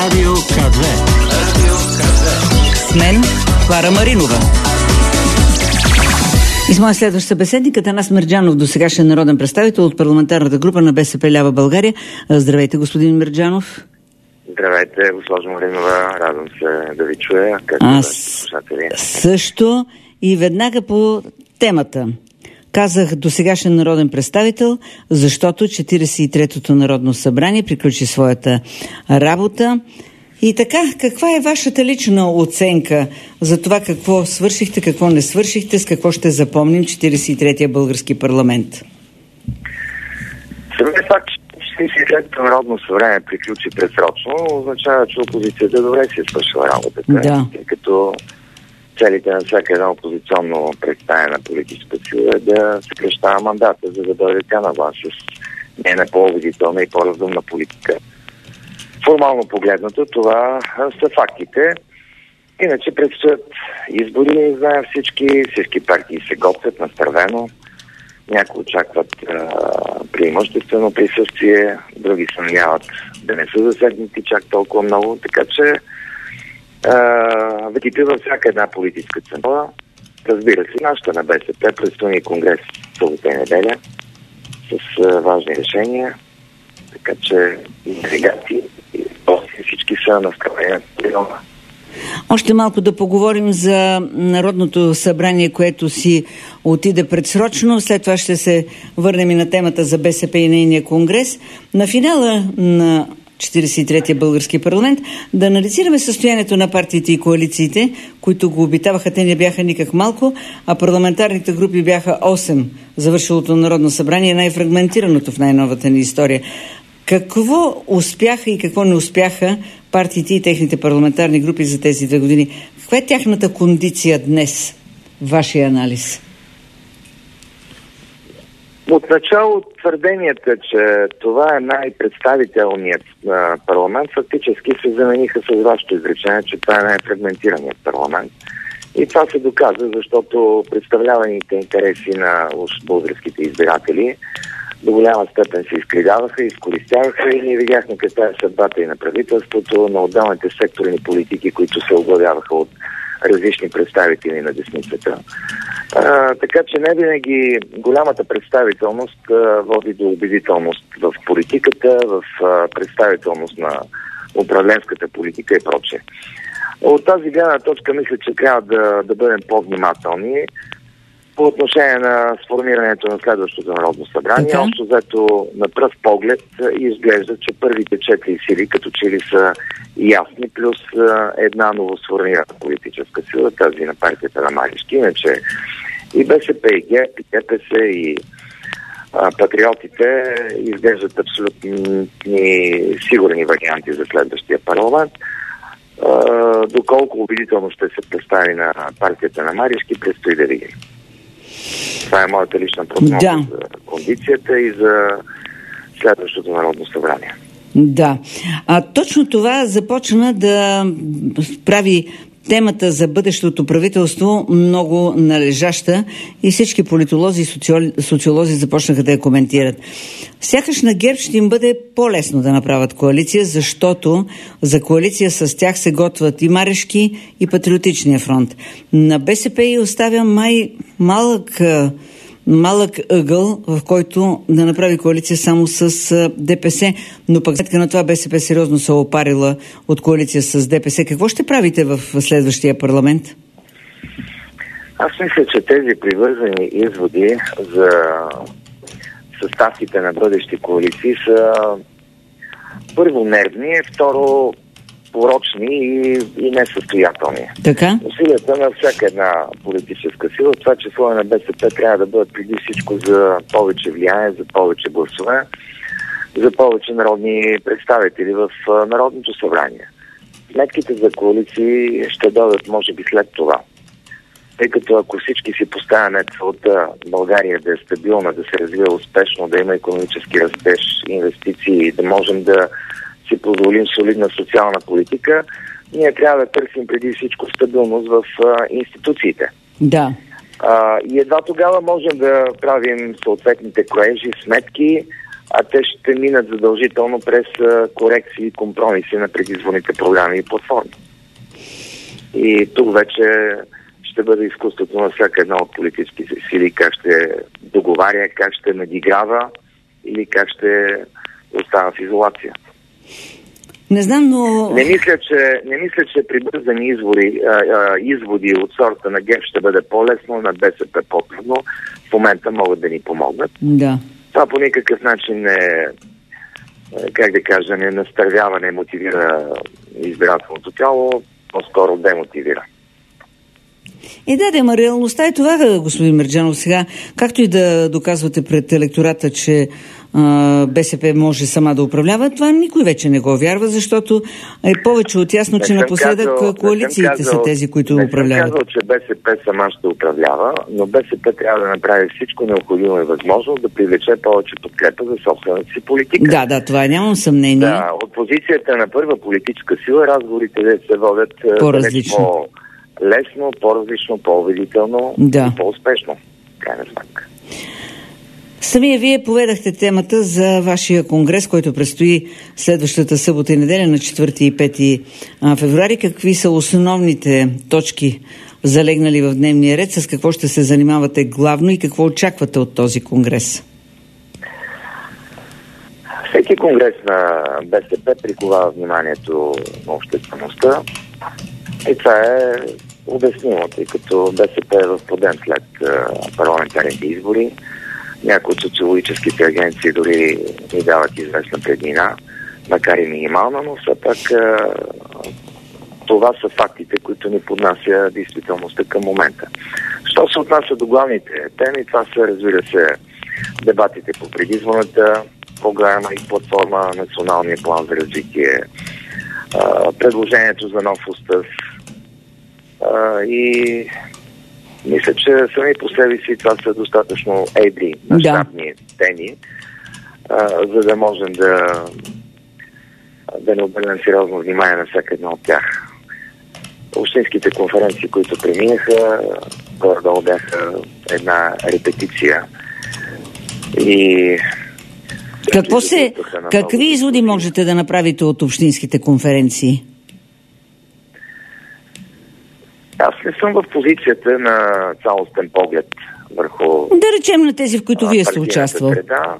Радио К2. С мен Клара Маринова. И с моя следващ събеседник Атанас Мерджанов, досегашен народен представител от парламентарната група на БСП лява България. Здравейте, господин Мерджанов. Здравейте, госпожо Маринова. Радвам се да ви чуя. Аз също и веднага по темата. Казах досегашен народен представител, защото 43-то Народно събрание приключи своята работа. И така, каква е вашата лична оценка за това какво свършихте, какво не свършихте, с какво ще запомним 43-я български парламент? Самият факт, че 43-то Народно събрание приключи предсрочно, означава, че опозицията добре си е свършила работата. Да. Тъй като целите на всяка една опозиционно представена политическа сила е да съкращава мандата, за да дойде тя на власт с не по-убедителна и по-разумна политика. Формално погледнато, това са фактите. Иначе предстоят избори, знаем всички партии се готвят настървено. Някои очакват преимуществено присъствие, други се надяват да не са засегнати чак толкова много, така че видите във всяка една политическа центъра. Разбира се, нашата на БСП предстои конгрес в събота и неделя с важни решения, така че и делегати, и всички са настроени. Още малко да поговорим за Народното събрание, което си отиде предсрочно. След това ще се върнем и на темата за БСП и нейния конгрес. На финала на 43-я български парламент да анализираме състоянието на партиите и коалициите, които го обитаваха. Те не бяха никак малко, а парламентарните групи бяха 8. Завършилото Народно събрание е най-фрагментираното в най-новата ни история. Какво успяха и какво не успяха партиите и техните парламентарни групи за тези 2 години? Каква е тяхната кондиция днес, вашия анализ? Отначало твърденията, че това е най-представителният парламент, фактически се замениха с вашето изречение, че това е най-фрагментираният парламент. И това се доказа, защото представляваните интереси на българските избиратели до голяма степен се изкривяваха, изкористяваха и ние видяхме каква е съдбата и на правителството, на отделните секторни политики, които се оглавяваха от различни представители на десницата. Така че не винаги голямата представителност води до убедителност в политиката, в представителност на управленската политика и прочее. От тази гледна точка мисля, че трябва да бъдем по-внимателни по отношение на сформирането на следващото Народно събрание. Общо взето на пръв поглед изглежда, че първите 4 сили като че ли са ясни, плюс една новосформирана политическа сила, тази на партията на Марешки. Иначе и БСП, и ГЕРБ, и ДПС, и патриотите изглеждат абсолютно сигурни варианти за следващия парламент. Доколко убедително ще се представи на партията на Марешки, предстои да видим. Това е моята лична прогноза за кондицията и за следващото Народно събрание. Да. Точно това започна да прави темата за бъдещото правителство много належаща и всички политолози и социолози започнаха да я коментират. Сякаш на ГЕРБ ще им бъде по-лесно да направят коалиция, защото за коалиция с тях се готвят и Марешки, и Патриотичния фронт. На БСП и оставя май малък ъгъл, в който да направи коалиция само с ДПС. Но пък след на това БСП сериозно се опарила от коалиция с ДПС. Какво ще правите в следващия парламент? Аз мисля, че тези привързани изводи за съставките на бъдещи коалиции са първо нервни, второ порочни и несъстоятелни. Така? Усилията на всяка една политическа сила, това число на БСП, трябва да бъдат преди всичко за повече влияние, за повече гласове, за повече народни представители в Народното събрание. Сметките за коалиции ще дойдат може би след това. Тъй като ако всички си поставяме целта България да е стабилна, да се развива успешно, да има икономически растеж, инвестиции, да можем да си позволим солидна социална политика, ние трябва да търсим преди всичко стабилност в институциите. Да. И едва тогава можем да правим съответните кроежи, сметки, а те ще минат задължително през корекции и компромиси на предизборните програми и платформи. И тук вече ще бъде изкуството на всяка една от политическите сили, как ще договаря, как ще надиграва или как ще остава в изолация. Не знам, но... Не мисля, че при бързани изводи от сорта на ГЕРБ ще бъде по-лесно, на БСП по-трудно. В момента могат да ни помогнат. Да. Това по никакъв начин не настървява, не мотивира избирателното тяло, по-скоро демотивира. Ама реалността е това, господин Мерджанов, сега, както и да доказвате пред електората, че БСП може сама да управлява, това никой вече не го вярва, защото е повече от ясно, че напоследък коалициите са тези, които управляват. Не съм казал, че БСП сама ще управлява, но БСП трябва да направи всичко необходимо и възможно да привлече повече подкрепа за собствената си политика. Да, това нямам съмнение. Да, от позицията на първа политическа сила разговорите се водят по-различно. Лесно, по-различно, по-убедително и по-успешно. Крайна сметка. Самия вие поведахте темата за вашия конгрес, който предстои следващата събота и неделя на 4 и 5 февруари. Какви са основните точки залегнали в дневния ред? С какво ще се занимавате главно и какво очаквате от този конгрес? Всеки конгрес на БСП приковава вниманието на обществеността. И това е обяснимо, тъй като БСП е в подем след парламентарните избори. Някои от социологическите агенции дори ни дават известна преднина, макар и минимална, но все пак това са фактите, които ни поднася действителността към момента. Що се отнася до главните теми, това са, разбира се, дебатите по предизборната програма и платформа, националния план за развитие, предложението за нов устав и мисля, че сами по себе си това са достатъчно едри, мащабни теми, за да можем да не обърнем сериозно внимание на всяка една от тях. Общинските конференции, които преминаха, горе-долу бяха една репетиция. И какви изводи можете да направите от общинските конференции? Аз не съм в позицията на цялостен поглед върху... Да речем на тези, в които вие сте участвал.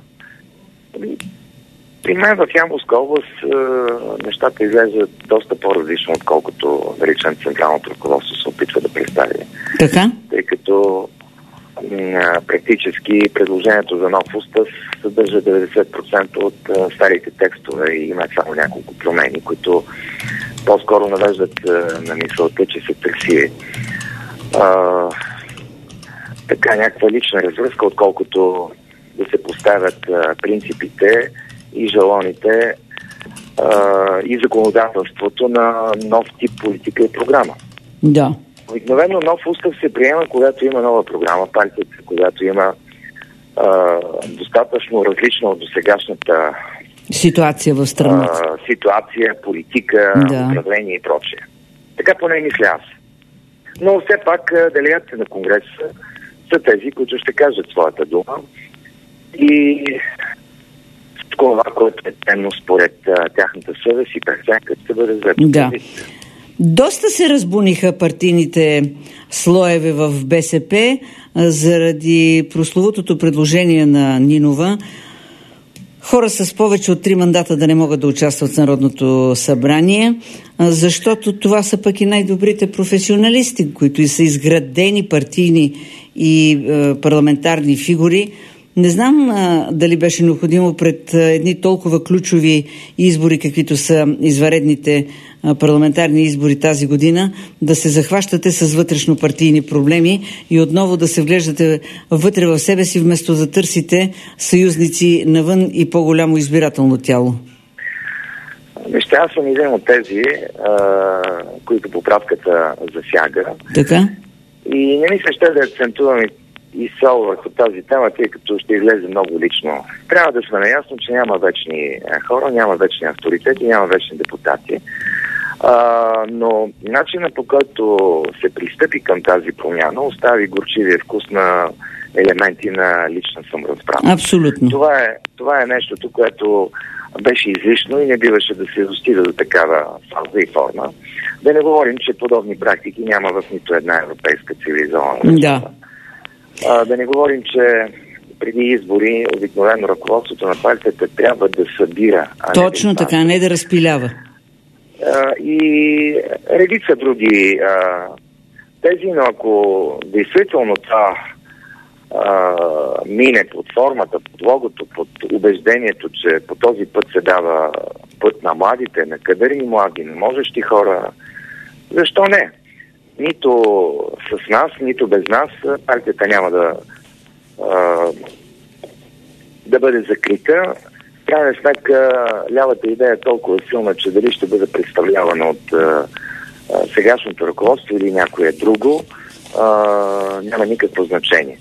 При мен в Ямболска област нещата излезат доста по-различно, отколкото, да речем, централното ръководство се опитва да представи. Така? Тъй като практически предложението за нов устав съдържа 90% от старите текстове и има само няколко промени, които по-скоро навеждат на мисълта, че се търси така някаква лична развръзка, отколкото да се поставят принципите и жалоните и законодателството на нов тип политика и програма. Да. Обикновено нов устав се приема, когато има нова програма, партията, когато има достатъчно различна от досегашната ситуация в страната. Ситуация, политика, управление и прочее. Така поне мисля аз. Но все пак делегатите на Конгреса са тези, които ще кажат своята дума и това, което е темно според тяхната съвест и преценка, ще бъде взето. Да. Доста се разбуниха партийните слоеве в БСП заради прословутото предложение на Нинова хора с повече от 3 мандата да не могат да участват в Народното събрание, защото това са пък и най-добрите професионалисти, които и са изградени партийни и парламентарни фигури. Не знам дали беше необходимо пред едни толкова ключови избори, каквито са извънредните парламентарни избори тази година, да се захващате с вътрешно-партийни проблеми и отново да се вглеждате вътре в себе си, вместо да търсите съюзници навън и по-голямо избирателно тяло. Вижте, аз съм един от тези, които поправката засяга. Така? И не мисля, ще да акцентувам изцяло върху тази тема, тъй като ще излезе много лично. Трябва да сме наясно, че няма вечни хора, няма вечни авторитети, няма вечни депутати. Но начинът, по който се пристъпи към тази промяна, остави горчивия вкус на елементи на лична саморазправа. Абсолютно. Това е нещото, което беше излишно и не биваше да се достига до такава фаза и форма. Да не говорим, че подобни практики няма в нито една европейска цивилизована държава. Да не говорим, че преди избори обикновено ръководството на партията трябва да събира. Точно така, не да разпилява. И редица други тези, но ако действително това мине под формата, под логото, под убеждението, че по този път се дава път на младите, на кадърни млади, на можещи хора, защо не? Нито с нас, нито без нас партията няма да бъде закрита. В крайна сметка лявата идея е толкова силна, че дали ще бъде представлявана от сегашното ръководство или някое друго, няма никакво значение.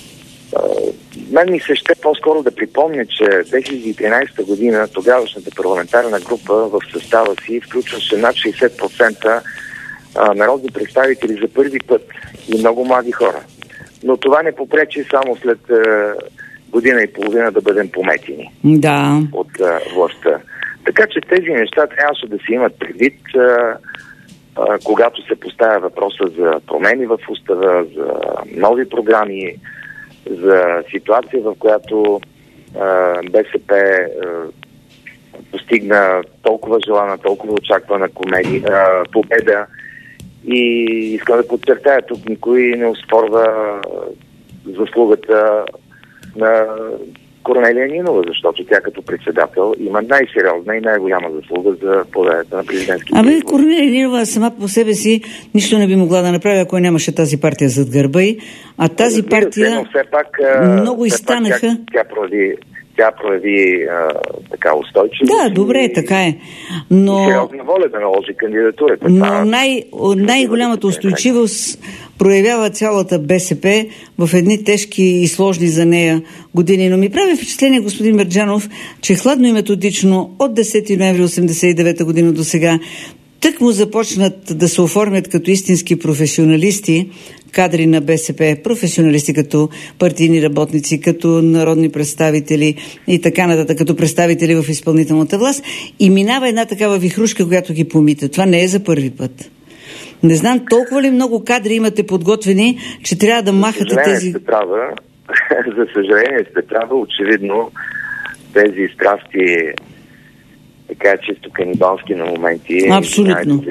Мен ми се ще по-скоро да припомня, че 2013 година тогавашната парламентарна група в състава си включваше над 60% народни представители за първи път и много млади хора. Но това не попречи само след година и половина да бъдем пометени от властта. Така че тези неща трябваше да се имат предвид, когато се поставя въпроса за промени в устава, за нови програми, за ситуация, в която БСП постигна толкова желана, толкова очаквана победа. И искам да подчертая, тук никой не оспорва заслугата на Корнелия Нинова, защото тя като председател има най-сериозна и най-голяма заслуга за победата на президентските избори. Корнелия Нинова сама по себе си нищо не би могла да направи, ако нямаше тази партия зад гърба й. А тази партия много изстанаха. Тя прояви така устойчивост. Да, добре, така е. Но сериозна воля да наложи кандидатурата. Но най-голямата устойчивост проявява цялата БСП в едни тежки и сложни за нея години. Но ми прави впечатление, господин Мерджанов, че хладно и методично от 10 ноември 1989 година до сега тък му започнат да се оформят като истински професионалисти кадри на БСП, професионалисти като партийни работници, като народни представители и така нататък, като представители в изпълнителната власт, и минава една такава вихрушка, която ги помита. Това не е за първи път. Не знам, толкова ли много кадри имате подготвени, че трябва да махате тези... За съжаление сте права, очевидно тези страсти, така чисто канибалски на моменти, абсолютно,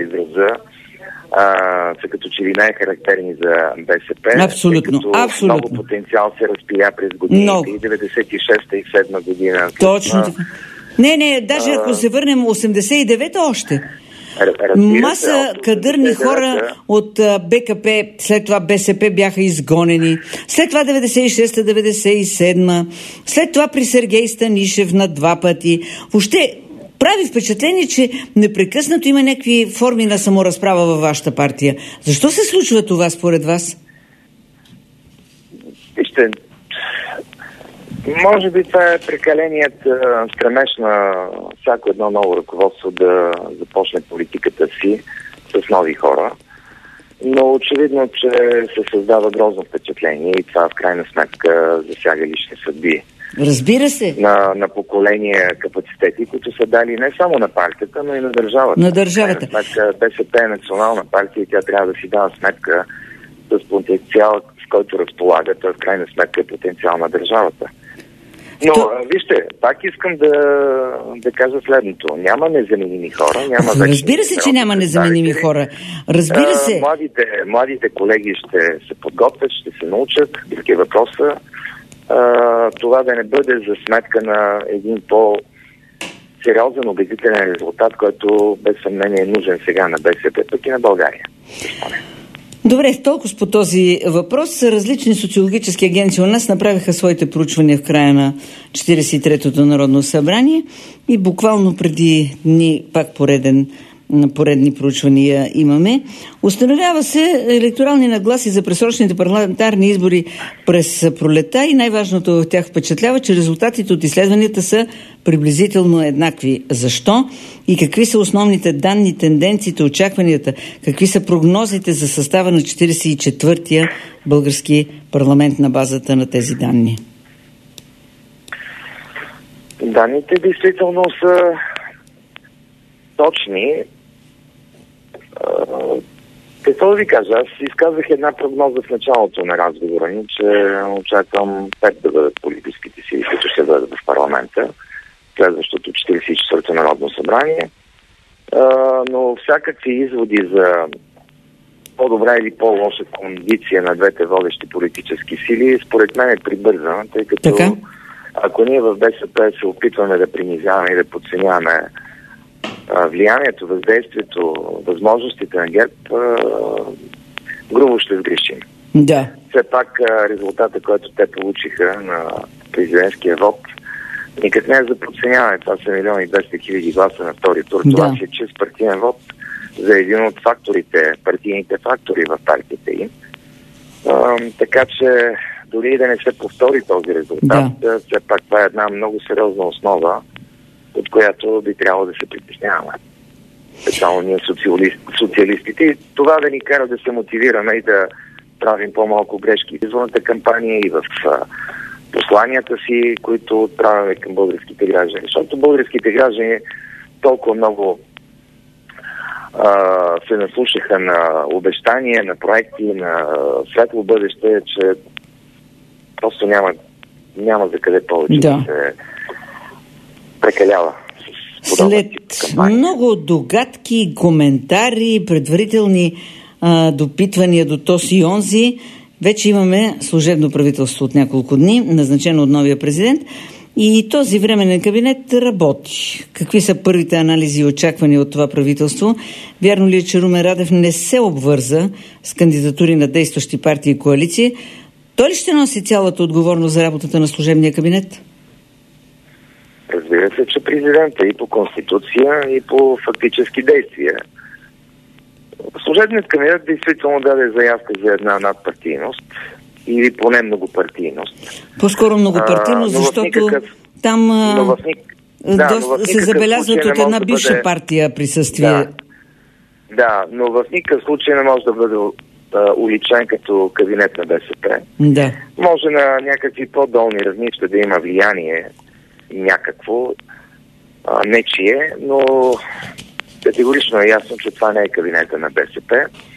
са като че ли най-характерни за БСП. Абсолютно. Много потенциал се разпиля през годините и 96-та и 7 година. Точно така. Не, даже ако се върнем 89-та още. Маса кадърни хора от БКП, след това БСП бяха изгонени. След това 96-та, 97-та. След това при Сергей Станишев на 2 пъти. Въобще прави впечатление, че непрекъснато има някакви форми на саморазправа във вашата партия. Защо се случва това според вас? Вижте, може би това е прекаленият стремеж на всяко едно ново ръководство да започне политиката си с нови хора. Но очевидно, че се създава грозно впечатление и това в крайна сметка засяга лични съдби. Разбира се. На поколения капацитети, които са дали не само на партията, но и на държавата. На държавата. Сметка, БСП е национална партия и тя трябва да си дава сметка с потенциал, с който разполага. Той в крайна сметка е потенциал на държавата. Но, вижте, пак искам да кажа следното. Няма незаменими хора. Разбира се, че няма незаменими хора. Разбира се. Младите колеги ще се подготвят, ще се научат. Други въпроса. Това да не бъде за сметка на един по-сериозен, убедителен резултат, който без съмнение е нужен сега на БСП, пък и на България. Добре, толкова по този въпрос. Различни социологически агенции у нас направиха своите проучвания в края на 43-то Народно събрание и буквално преди дни пак пореден поредни проучвания имаме. Установява се електорални нагласи за пресрочните парламентарни избори през пролета и най-важното в тях впечатлява, че резултатите от изследванията са приблизително еднакви. Защо? И какви са основните данни, тенденциите, очакванията? Какви са прогнозите за състава на 44-я български парламент на базата на тези данни? Данните действително са точни. Какво да ви кажа? Аз изказах една прогноза в началото на разговора ни, че очаквам 5 да бъдат политическите сили, които ще бъдат в парламента, следващото 44-то Народно събрание. Но всякакви изводи за по-добра или по-лоша кондиция на двете водещи политически сили, според мен е прибързана, тъй като ако ние в БСП се опитваме да принизяваме и да подценяваме влиянието, въздействието, възможностите на ГЕРБ, грубо ще сгрешим. Да. Все пак резултата, който те получиха на президентския вод, никак не е за подценяване. Това са 1,200,000 гласа на втори тур. Да. Това си е чист партиен вод за един от факторите, партийните фактори в партиите им. Така че дори да не се повтори този резултат, все пак това е една много сериозна основа, от която би трябвало да се притесняваме. Специално ние социалистите. И това да ни кара да се мотивираме и да правим по-малко грешки в изборната кампания и в посланията си, които отправяме към българските граждани. Защото българските граждани толкова много се наслушаха на обещания, на проекти, на светло бъдеще, че просто няма за къде повече да се прекалява. След много догадки, коментари, предварителни допитвания до този и онзи, вече имаме служебно правителство от няколко дни, назначено от новия президент, и този временен кабинет работи. Какви са първите анализи и очаквания от това правителство? Вярно ли е, че Румен Радев не се обвърза с кандидатури на действащи партии и коалиции? Той ли ще носи цялата отговорност за работата на служебния кабинет? Разбира се, че президента и по конституция, и по фактически действия. Служебният кабинет действително даде заявка за една надпартийност или поне многопартийност. По-скоро многопартийност, защото там се забелязват от една бивша партия присъствие. Да, но в никакъв случай не може да бъде уличен като кабинет на БСП. Да. Може на някакви по-долни равнища да има влияние някакво, нечие, но категорично е ясно, че това не е кабинета на БСП.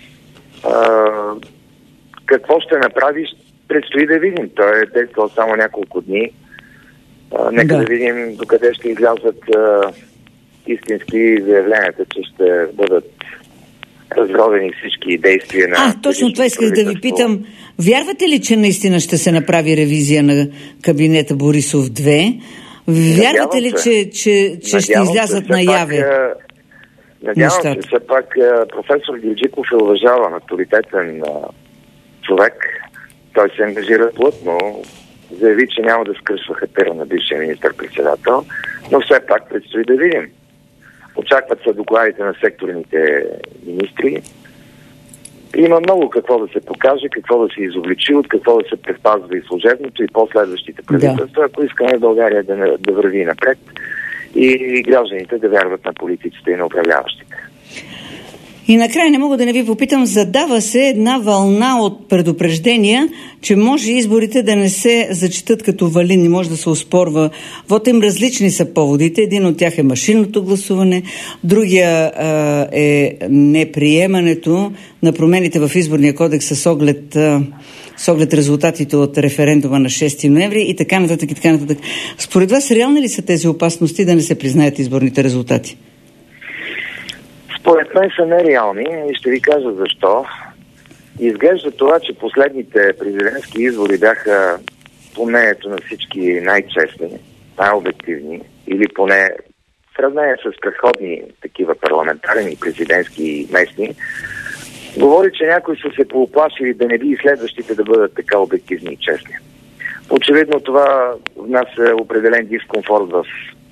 Какво ще направи, предстои да видим. Той е действал само няколко дни. Нека да видим докъде ще излязат истински заявленията, че ще бъдат разровени всички действия на... Точно това исках да ви питам. Вярвате ли, че наистина ще се направи ревизия на кабинета Борисов 2? Вярвате ли, че ще излязат наяве? Надявам се, все пак професор Герджиков е уважаван, авторитетен човек. Той се ангажира плътно, заяви, че няма да скръсва хатера на бившия министър-председател, но все пак предстои да видим. Очакват се докладите на секторните министри. Има много какво да се покаже, какво да се изобличи, от какво да се предпазва и служебното, и последващите правителства, ако искаме България да върви напред и гражданите да вярват на политиците и на управляващите. И накрая не мога да не ви попитам, задава се една вълна от предупреждения, че може изборите да не се зачитат като валидни, може да се оспорва. Вот им различни са поводите. Един от тях е машинното гласуване, другия е неприемането на промените в изборния кодекс с оглед резултатите от референдума на 6 ноември и така нататък и така нататък. Според вас реални ли са тези опасности да не се признаят изборните резултати? Според мен са нереални и ще ви кажа защо. Изглежда това, че последните президентски избори бяха по мнението на всички най-честни, най-обективни или поне в сравнение с предходни такива парламентарни, президентски и местни, говори, че някои са се поуплашили да не би и следващите да бъдат така обективни и честни. Очевидно това внася определен дискомфорт в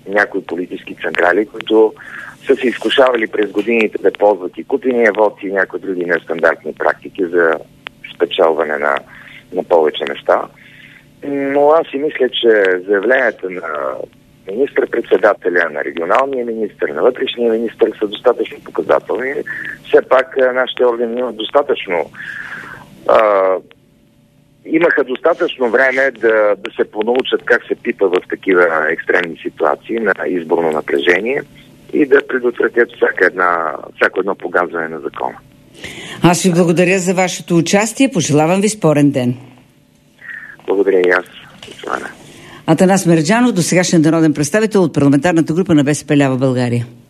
някои политически централи, които са се изкушавали през годините да ползват и купения вод и някои други нестандартни практики за спечелване на повече неща. Но аз си мисля, че заявленията на министър-председателя, на регионалния министър, на вътрешния министър са достатъчно показателни. Все пак нашите органи имат имаха достатъчно време да се понаучат как се пипа в такива екстремни ситуации на изборно напрежение и да предотвратят всяко едно погазване на закона. Аз ви благодаря за вашето участие. Пожелавам ви спорен ден. Благодаря и аз. Атанас Мерджанов, досегашен народен представител от парламентарната група на БСП лява България.